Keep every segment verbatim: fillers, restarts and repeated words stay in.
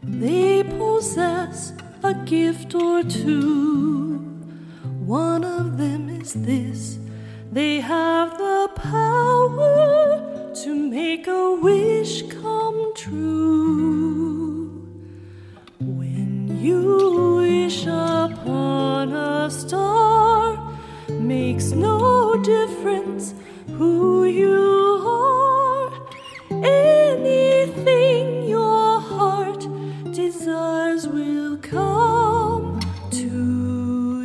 They possess a gift or two. One of them is this: they have the power to make a wish come true. When you wish upon a star, makes no difference who you are. Anything your heart desires will come to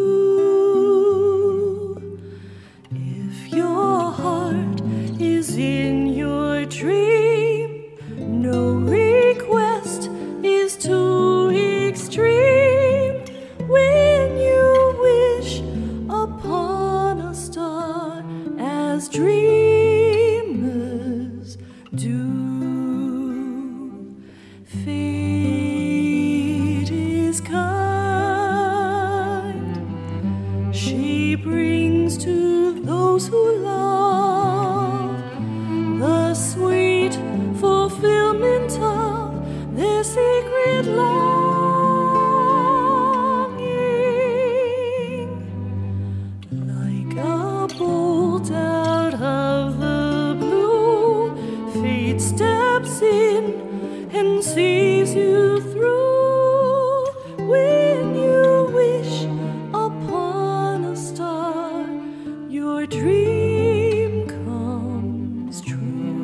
you. If your heart is in your dream, no request is too extreme. When you wish upon a star, as dreamers do, fate is kind. She brings to those who love the sweet fulfillment of their secret longing. Like a bolt out of the blue, fate steps in and sees you through. When you wish upon a star, your dream comes true.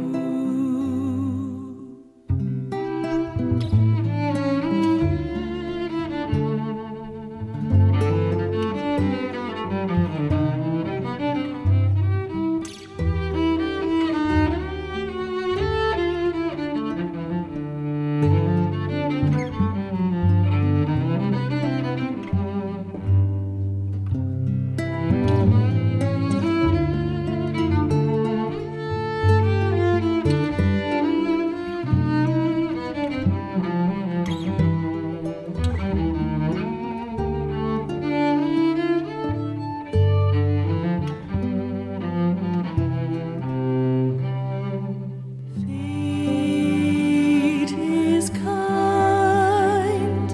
Fate is kind.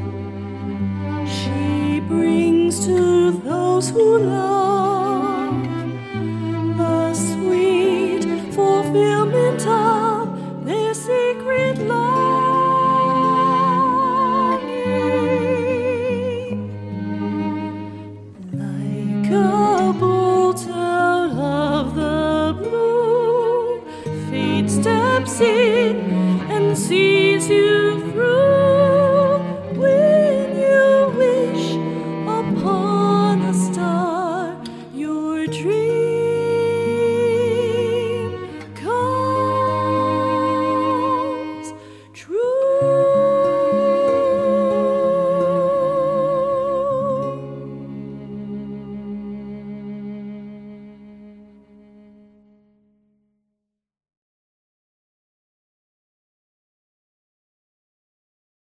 She brings to those who love the sweet fulfillment of their secret longing. Like a bolt out of the blue, fate steps in and sees you